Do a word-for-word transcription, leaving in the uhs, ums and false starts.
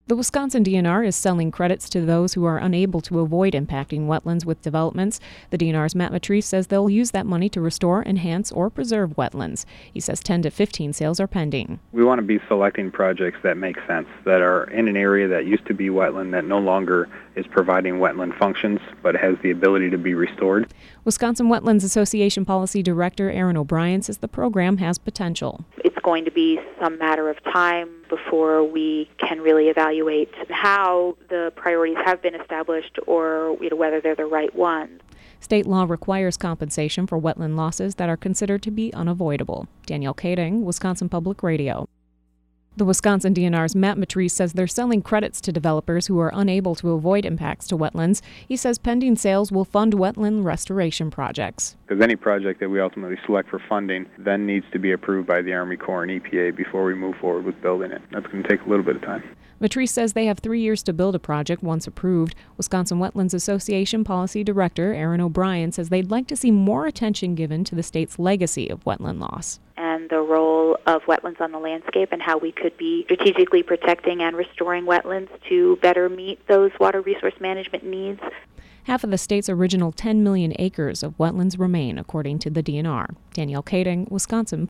The Wisconsin D N R is selling credits to those who are unable to avoid impacting wetlands with developments. The D N R's Matt Matrice says they'll use that money to restore, enhance, or preserve wetlands. He says ten to fifteen sales are pending. We want to be selecting projects that make sense, that are in an area that used to be wetland, that no longer is providing wetland functions, but has the ability to be restored. Wisconsin Wetlands Association Policy Director Aaron O'Brien says the program has potential. It's going to be some matter of time before we can really evaluate how the priorities have been established or you know, whether they're the right ones. State law requires compensation for wetland losses that are considered to be unavoidable. Danielle Kading, Wisconsin Public Radio. The Wisconsin D N R's Matt Matrice says they're selling credits to developers who are unable to avoid impacts to wetlands. He says pending sales will fund wetland restoration projects. Because any project that we ultimately select for funding then needs to be approved by the Army Corps and E P A before we move forward with building it. That's going to take a little bit of time. Matrice says they have three years to build a project once approved. Wisconsin Wetlands Association Policy Director Aaron O'Brien says they'd like to see more attention given to the state's legacy of wetland loss. And the role of wetlands on the landscape and how we could be strategically protecting and restoring wetlands to better meet those water resource management needs. Half of the state's original ten million acres of wetlands remain, according to the D N R. Danielle Kading, Wisconsin